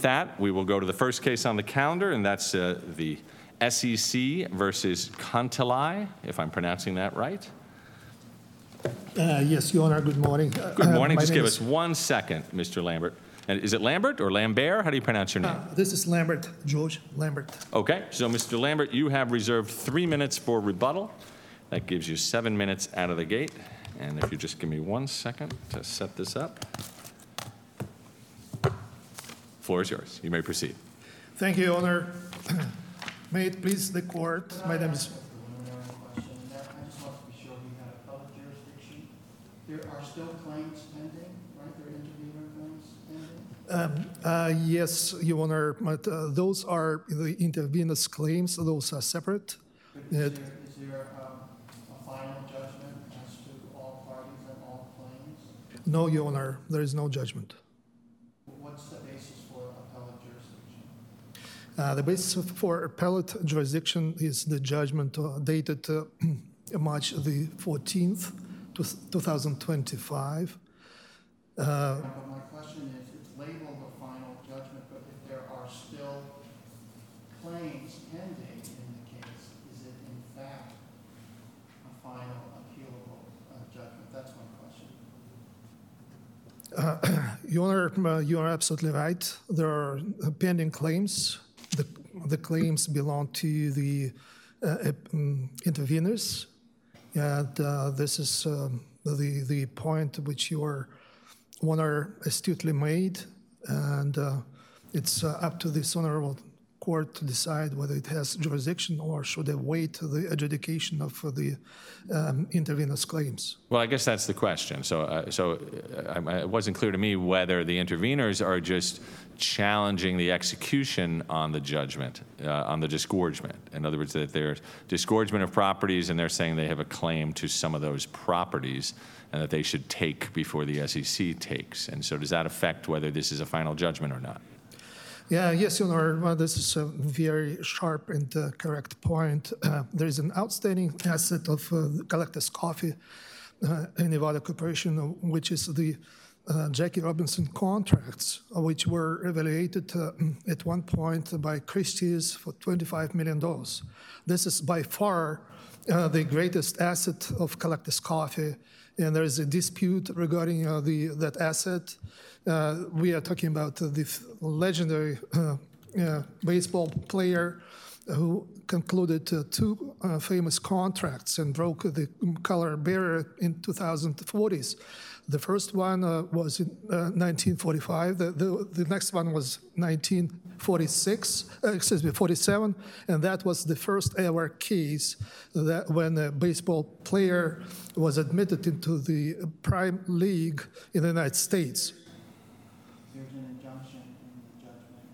that, we will go to the first case on the calendar, and that's the SEC versus Contilai, if I'm pronouncing that right. Yes, Your Honor, good morning. Good morning. Just give us 1 second, Mr. Lambert. And is it Lambert or Lambert? How do you pronounce your name? This is Lambert, George Lambert. Okay, so Mr. Lambert, you have reserved 3 minutes for rebuttal. That gives you 7 minutes out of the gate. And if you just give me 1 second to set this up. Floor is yours. You may proceed. Thank you, Your Honor. May it please the court, my name is... I just want to be sure we had appellate jurisdiction. There are still claims pending, right? There are intervener claims pending? Yes, Your Honor, but those are the intervenous claims. Those are separate. But is there a final judgment as to all parties and all claims? No, Your Honor, there is no judgment. What's the basis for appellate jurisdiction? The basis for appellate jurisdiction is the judgment dated March the 14th, 2025. But my question is, it's labeled a final judgment, but if there are still claims pending in the case, is it in fact a final appealable judgment? That's my question. Your Honor, you are absolutely right. There are pending claims. The claims belong to the interveners, and this is the point which your Honor astutely made, and it's up to this honorable court to decide whether it has jurisdiction or should await the adjudication of the interveners' claims. Well, I guess that's the question. So it wasn't clear to me whether the interveners are just challenging the execution on the judgment, on the disgorgement. In other words, that there's disgorgement of properties, and they're saying they have a claim to some of those properties and that they should take before the SEC takes. And so does that affect whether this is a final judgment or not? Yes, Your Honor, well, this is a very sharp and correct point. There is an outstanding asset of Collectors Coffee in Nevada Corporation, which is the Jackie Robinson contracts, which were evaluated at one point by Christie's for $25 million. This is by far the greatest asset of Collectors Coffee, and there is a dispute regarding that asset. We are talking about the legendary baseball player who concluded two famous contracts and broke the color barrier in 2040s. The first one was in 1945. The next one was 47, and that was the first ever case that when a baseball player was admitted into the prime league in the United States. There's an injunction in the judgment.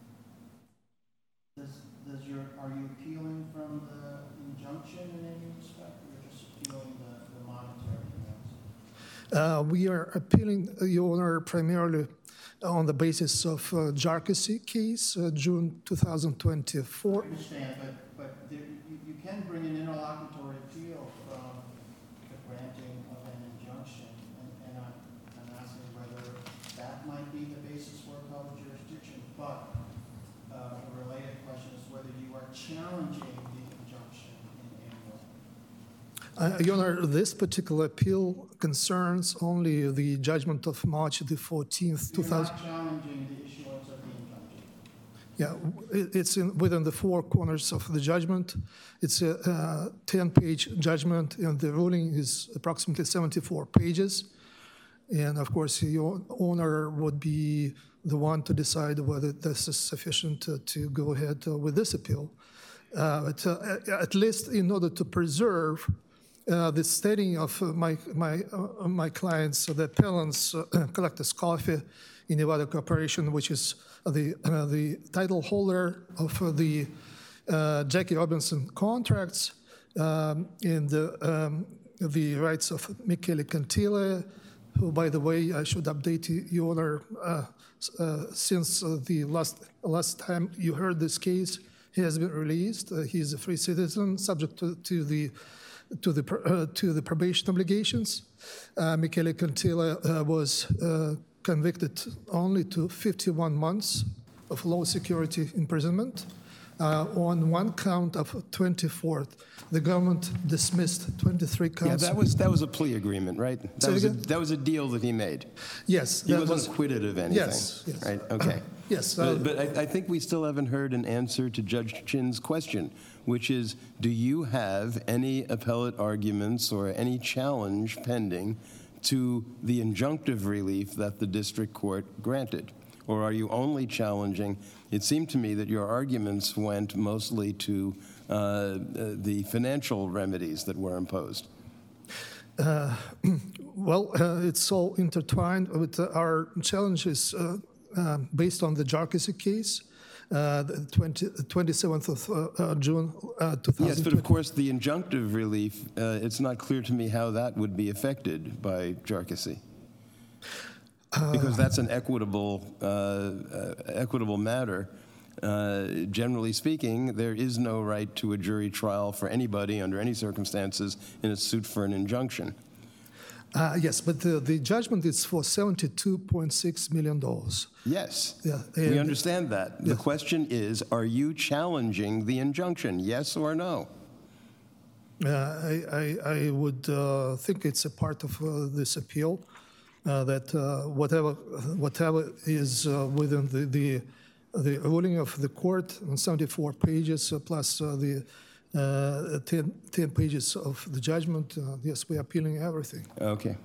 Are you appealing from the injunction in any respect, or you're just appealing the monetary amounts? We are appealing, Your Honor, primarily on the basis of Jarkissi case, June 2024. I understand, but you can bring an interlocutory appeal from the granting of an injunction, and I'm asking whether that might be the basis for appellate jurisdiction. But a related question is whether you are challenging the injunction in any way. Your Honor, this particular appeal concerns only the judgment of March the 14th, You're 2000. not challenging the issuance of the injunction. Yeah, it's within the four corners of the judgment. It's a 10-page judgment, and the ruling is approximately 74 pages. And of course, Your Honor would be the one to decide whether this is sufficient to go ahead with this appeal. But at least in order to preserve the standing of my clients, the appellants, Collectors Coffee in Nevada Corporation, which is the title holder of the Jackie Robinson contracts, and the rights of Michele Cantile, who, by the way, I should update Your Honor, since the last time you heard this case, he has been released. He is a free citizen, subject to the probation obligations. Michele Cantile was convicted only to 51 months of low security imprisonment. On one count of 24th, the government dismissed 23 Yeah, counts. that was a plea agreement, right? Say again? That was a deal that he made. Yes. He that wasn't was- acquitted of anything. Yes, yes. Right, okay. Yes. But I think we still haven't heard an answer to Judge Chin's question, which is, do you have any appellate arguments or any challenge pending to the injunctive relief that the district court granted? Or are you only challenging? It seemed to me that your arguments went mostly to the financial remedies that were imposed. Well, it's all intertwined with our challenges based on the Jarkissi case, the 27th of June 2020. Yes, but of course, the injunctive relief, it's not clear to me how that would be affected by Jarkissi. Because that's an equitable matter. Generally speaking, there is no right to a jury trial for anybody under any circumstances in a suit for an injunction. Yes, but the judgment is for $72.6 million. Yes, Yeah, we and- understand that. The question is, are you challenging the injunction, yes or no? I would think it's a part of this appeal, that whatever is within the ruling of the court on 74 pages plus the 10 pages of the judgment, yes, we are appealing everything. Okay.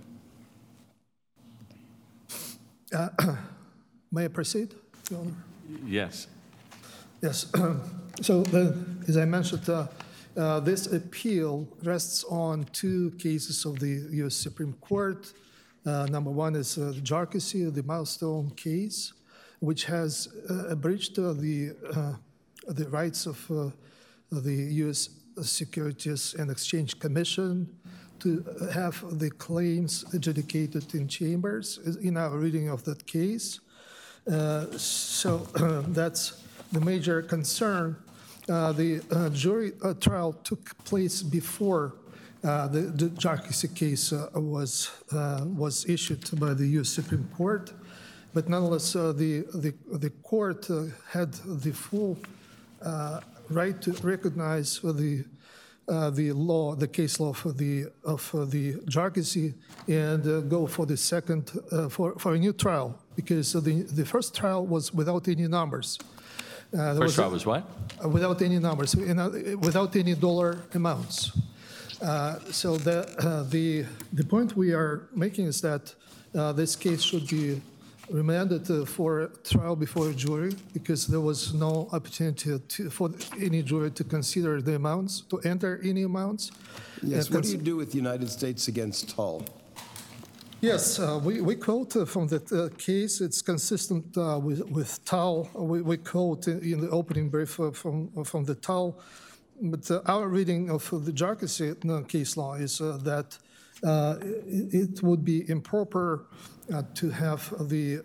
May I proceed, Your Honor? Yes. Yes. So, as I mentioned, this appeal rests on two cases of the U.S. Supreme Court. Number one is Jarkissi, the Milestone case, which has abridged the rights of the U.S. Securities and Exchange Commission to have the claims adjudicated in chambers in our reading of that case. So that's the major concern. The jury trial took place before the Jarkissi case was issued by the U.S. Supreme Court, but nonetheless, the court had the full right to recognize the law, the case law for the Jarkissi, and go for the second for a new trial, because the first trial was without any numbers. First trial was what? Without any numbers, without any dollar amounts. So the point we are making is that this case should be remanded for trial before a jury, because there was no opportunity for any jury to consider the amounts, to enter any amounts. Yes, what do you do with United States against Tull? Yes, we quote from that case. It's consistent with Tull. We quote in the opening brief from the Tull. But our reading of the Jarkissi case law is that it would be improper to have the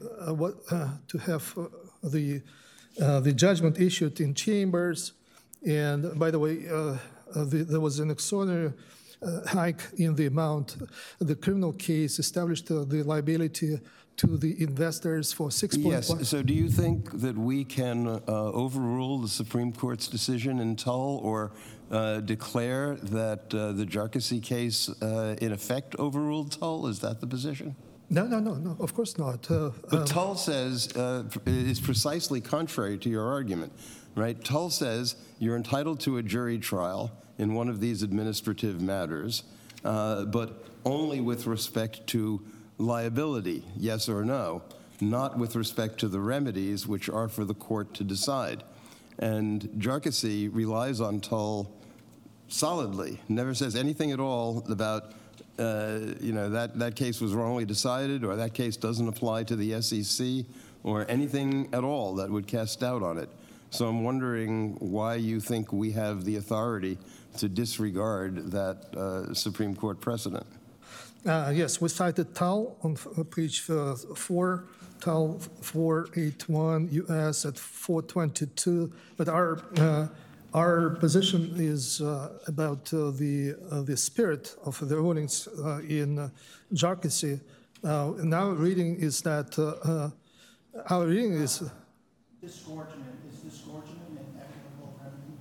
judgment issued in chambers. And by the way, there was an extraordinary hike in the amount. The criminal case established the liability to the investors for 6.1. Yes, so do you think that we can overrule the Supreme Court's decision in Tull, or declare that the Jarkissi case in effect overruled Tull? Is that the position? No, of course not. But Tull says, is precisely contrary to your argument, right? Tull says you're entitled to a jury trial in one of these administrative matters, but only with respect to liability, yes or no, not with respect to the remedies which are for the court to decide. And Jarkissi relies on Tull solidly, never says anything at all about, that case was wrongly decided, or that case doesn't apply to the SEC, or anything at all that would cast doubt on it. So I'm wondering why you think we have the authority to disregard that Supreme Court precedent. Yes, we cited Tull on page 4, Tull 481 U.S. at 422. But our position is about the spirit of the rulings in Jarkissi. And our reading is that disgorgement, is disgorgement an equitable remedy?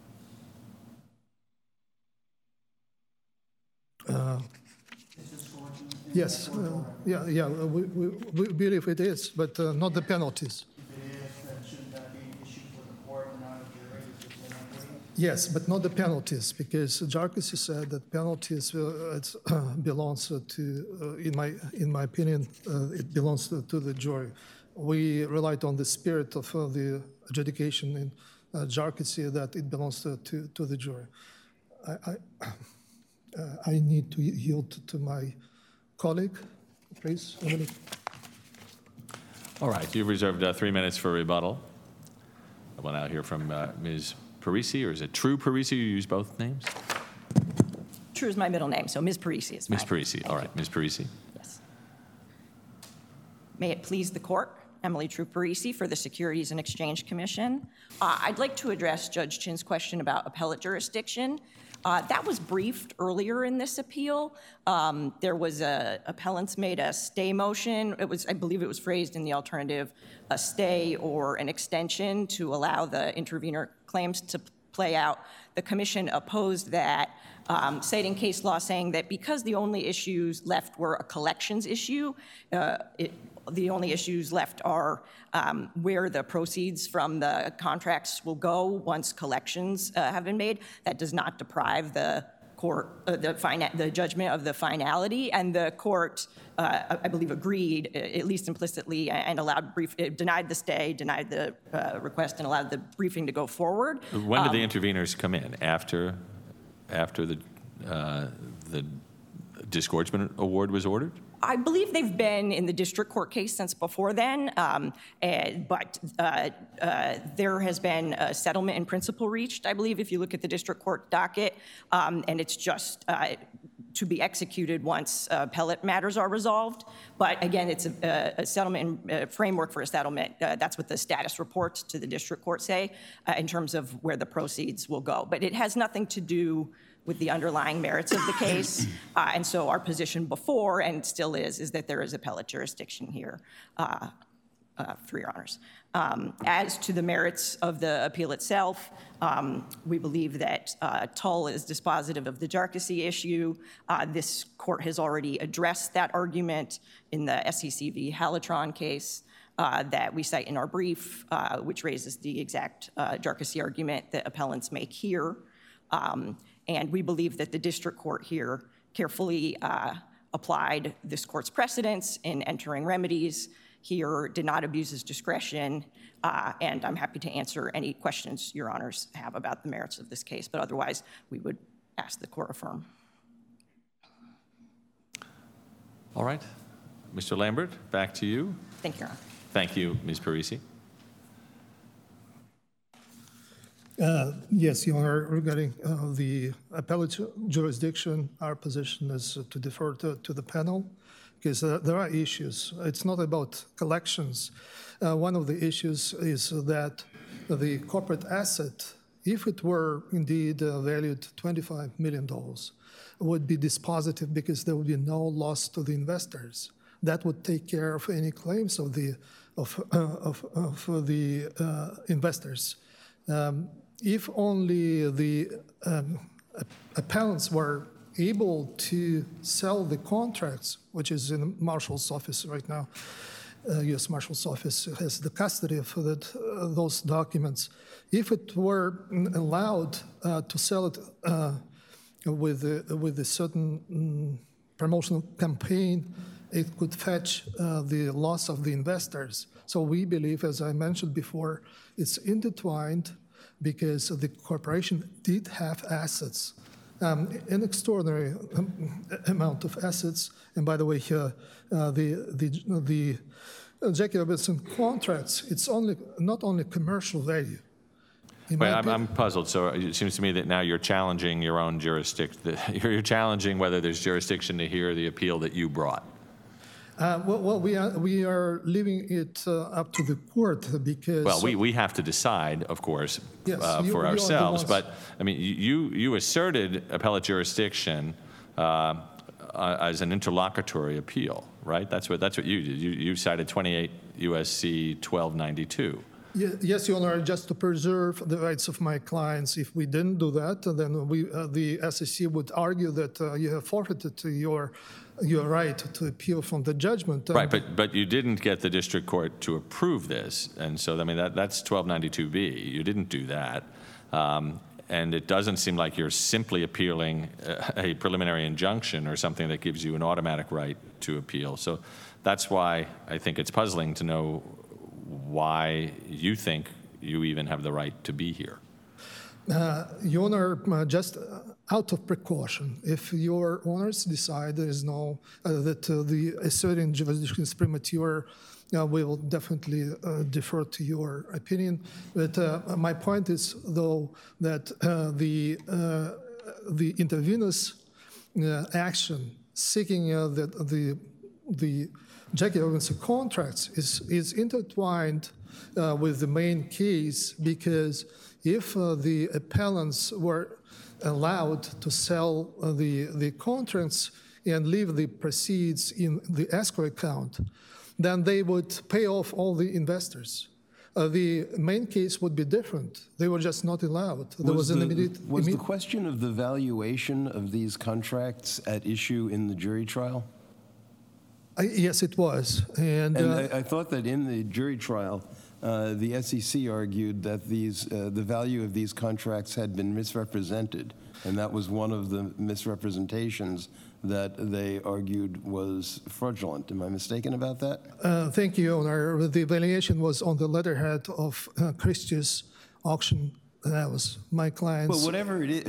Is disgorgement an Yes, equitable remedy? yeah, we believe it is, but not the penalties. If it is, then shouldn't that be an issue for the court and not a jury? Is it inequity? Yes, but not the penalties, because Jharkhasi said that penalties belongs to, in my opinion, it belongs to the jury. We relied on the spirit of the adjudication in Jharkhasi that it belongs to the jury. I need to yield to my colleague, please, Emily. All right, you've reserved 3 minutes for rebuttal. I will now hear from Ms. Parisi, or is it True Parisi? You use both names? True is my middle name, so Ms. Parisi is fine. Ms. Parisi, all right, Ms. Parisi. Yes. May it please the court, Emily True Parisi for the Securities and Exchange Commission. I'd like to address Judge Chin's question about appellate jurisdiction. That was briefed earlier in this appeal. There was appellants made a stay motion. I believe it was phrased in the alternative, a stay or an extension to allow the intervener claims to play out. The commission opposed that, citing case law saying that because the only issues left were a collections issue, the only issues left are where the proceeds from the contracts will go once collections have been made. That does not deprive the court, the judgment of the finality, and the court, I believe, agreed, at least implicitly, and denied the stay, denied the request, and allowed the briefing to go forward. When did the interveners come in? After the disgorgement award was ordered? I believe they've been in the district court case since before then, but there has been a settlement in principle reached, I believe, if you look at the district court docket, and it's just to be executed once appellate matters are resolved. But again, it's a settlement framework for a settlement. That's what the status reports to the district court say in terms of where the proceeds will go. But it has nothing to do with the underlying merits of the case. And so our position before, and still is that there is appellate jurisdiction here, for your honors. As to the merits of the appeal itself, we believe that Tull is dispositive of the Jharkhasi issue. This court has already addressed that argument in the SEC v. Halitron case that we cite in our brief, which raises the exact Jharkhasi argument that appellants make here. And we believe that the district court here carefully applied this court's precedents in entering remedies here, did not abuse his discretion, and I'm happy to answer any questions your honors have about the merits of this case, but otherwise we would ask the court affirm. All right. Mr. Lambert, back to you. Thank you, Your Honor. Thank you, Ms. Parisi. Yes, Your Honor, regarding the appellate jurisdiction, our position is to defer to the panel because there are issues. It's not about collections. One of the issues is that the corporate asset, if it were indeed valued $25 million, would be dispositive because there would be no loss to the investors. That would take care of any claims of the investors. If only the appellants were able to sell the contracts, which is in the Marshal's office right now, U.S. Marshal's office has the custody of those documents. If it were allowed to sell it with a certain promotional campaign, it could fetch the loss of the investors. So we believe, as I mentioned before, it's intertwined because the corporation did have assets, an extraordinary amount of assets. And by the way, the Jackie Robinson contracts, it's not only commercial value. Wait, I'm puzzled. So it seems to me that now you're challenging your own jurisdiction. You're challenging whether there's jurisdiction to hear the appeal that you brought. Well, we are leaving it up to the court because. Well, we have to decide, of course, Yes, for ourselves. ones. But I mean, you asserted appellate jurisdiction as an interlocutory appeal, right? That's what you did. You cited 28 U.S.C. 1292. Yes, Your Honor, just to preserve the rights of my clients. If we didn't do that, then the SEC would argue that you have forfeited your right to appeal from the judgment. Right, but you didn't get the district court to approve this, and so, I mean, that's 1292B. You didn't do that. And it doesn't seem like you're simply appealing a preliminary injunction or something that gives you an automatic right to appeal. So that's why I think it's puzzling to know why you think you even have the right to be here. Your Honor, just out of precaution, if your honors decide there is no, that the asserting jurisdiction is premature, we will definitely defer to your opinion. But my point is, though, that the interveners' action seeking the Jackie Robinson contracts is intertwined with the main case, because if the appellants were allowed to sell the contracts and leave the proceeds in the escrow account, then they would pay off all the investors. The main case would be different. They were just not allowed. There was an immediate... Was the question of the valuation of these contracts at issue in the jury trial? Yes, it was. And I thought that in the jury trial, the SEC argued that the value of these contracts had been misrepresented, and that was one of the misrepresentations that they argued was fraudulent. Am I mistaken about that? Thank you, Your Honor. The valuation was on the letterhead of Christie's auction. That was my client's. Well, whatever it is,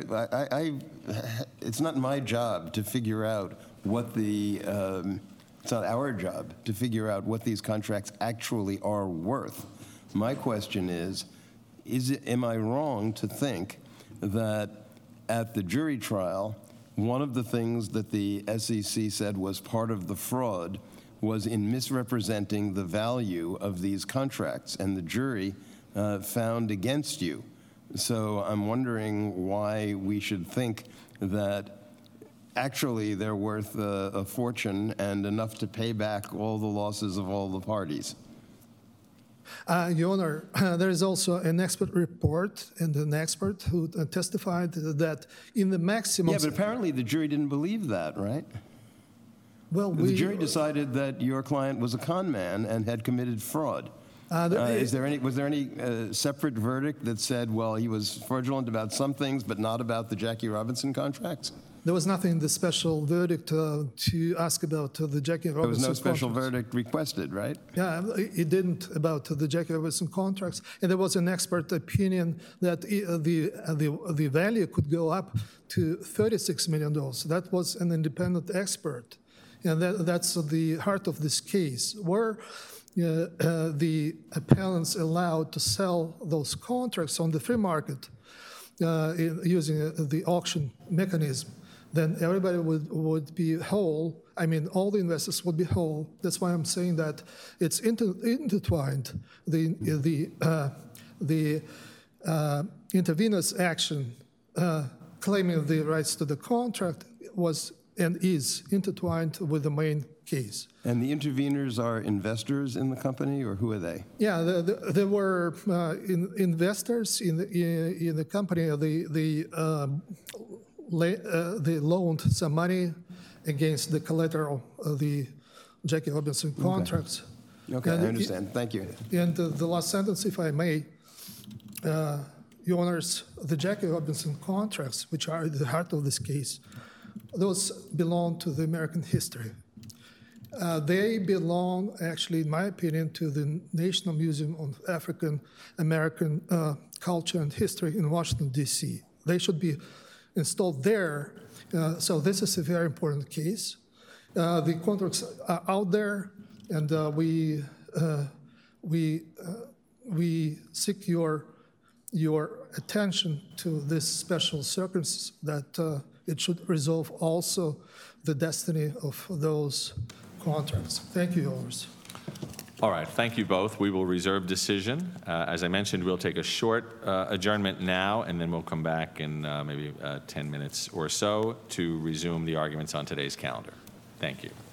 it's not my job to figure out what the. It's not our job to figure out what these contracts actually are worth. My question is am I wrong to think that at the jury trial, one of the things that the SEC said was part of the fraud was in misrepresenting the value of these contracts, and the jury found against you? So I'm wondering why we should think that actually they're worth a fortune and enough to pay back all the losses of all the parties. Your Honor, there is also an expert report and an expert who testified that in the maximum... Yeah, but apparently the jury didn't believe that, right? Well, the jury decided that your client was a con man and had committed fraud. Was there any separate verdict that said, well, he was fraudulent about some things, but not about the Jackie Robinson contracts? There was nothing in the special verdict to ask about the Jackie Robinson There was no special contracts. verdict requested, right? Yeah, it didn't about the Jackie Robinson contracts. And there was an expert opinion that the value could go up to $36 million. That was an independent expert. And that's the heart of this case. Were the appellants allowed to sell those contracts on the free market using the auction mechanism, then everybody would be whole. I mean, all the investors would be whole. That's why I'm saying that it's intertwined. The intervener's action claiming the rights to the contract was and is intertwined with the main case. And the interveners are investors in the company, or who are they? Yeah, there were investors in the company. They loaned some money against the collateral of the Jackie Robinson contracts. Okay, I understand. Thank you. And the last sentence, if I may, Your Honors, the Jackie Robinson contracts, which are at the heart of this case, those belong to the American history. They belong, actually, in my opinion, to the National Museum of African American Culture and History in Washington, D.C. They should be installed there. So this is a very important case. The contracts are out there, and we seek your attention to this special circumstance that it should resolve also the destiny of those contracts. Thank you, Your Honors. All right, thank you both. We will reserve decision. As I mentioned, we'll take a short adjournment now, and then we'll come back in maybe 10 minutes or so to resume the arguments on today's calendar. Thank you.